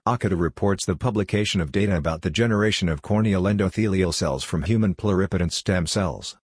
Akita reports the publication of data about the generation of corneal endothelial cells from human pluripotent stem cells.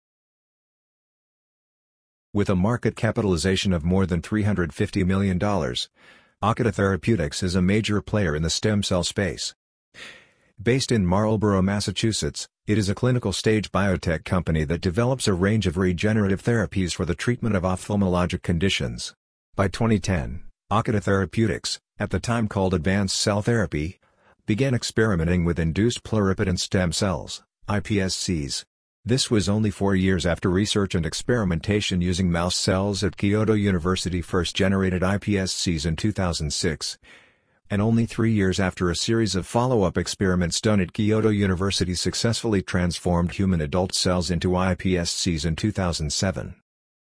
With a market capitalization of more than $350 million, Akita Therapeutics is a major player in the stem cell space. Based in Marlborough, Massachusetts, it is a clinical-stage biotech company that develops a range of regenerative therapies for the treatment of ophthalmologic conditions. By 2010, Akita Therapeutics, at the time called Advanced Cell Therapy, began experimenting with induced pluripotent stem cells, iPSCs. This was only 4 years after research and experimentation using mouse cells at Kyoto University first generated iPSCs in 2006, and only 3 years after a series of follow-up experiments done at Kyoto University successfully transformed human adult cells into iPSCs in 2007.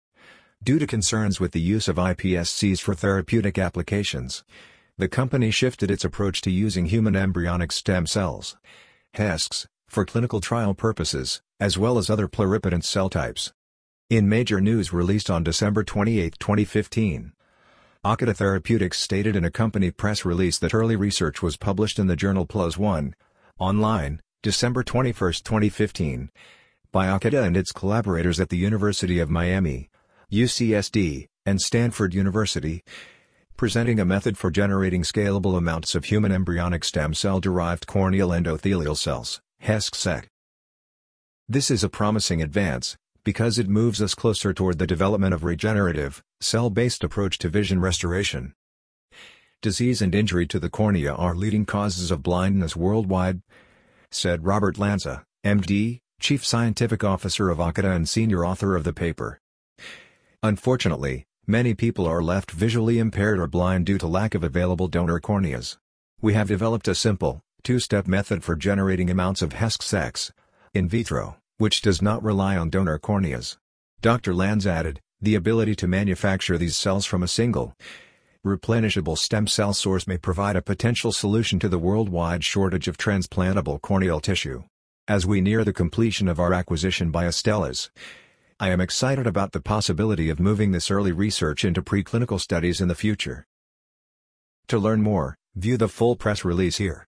Due to concerns with the use of iPSCs for therapeutic applications, the company shifted its approach to using human embryonic stem cells, HESCs, for clinical trial purposes, as well as other pluripotent cell types. In major news released on December 28, 2015, Akita Therapeutics stated in a company press release that early research was published in the journal PLOS One, online, December 21, 2015, by Akita and its collaborators at the University of Miami, UCSD, and Stanford University, presenting a method for generating scalable amounts of human embryonic stem cell-derived corneal endothelial cells, HESC-SEC. This is a promising advance, because it moves us closer toward the development of regenerative, cell-based approach to vision restoration. Disease and injury to the cornea are leading causes of blindness worldwide, said Robert Lanza, MD, Chief Scientific Officer of Akita and senior author of the paper. Unfortunately, many people are left visually impaired or blind due to lack of available donor corneas. We have developed a simple, two-step method for generating amounts of HESC-SECs, in vitro, which does not rely on donor corneas. Dr. Lanza added, the ability to manufacture these cells from a single, replenishable stem cell source may provide a potential solution to the worldwide shortage of transplantable corneal tissue. As we near the completion of our acquisition by Astellas, I am excited about the possibility of moving this early research into preclinical studies in the future. To learn more, view the full press release here.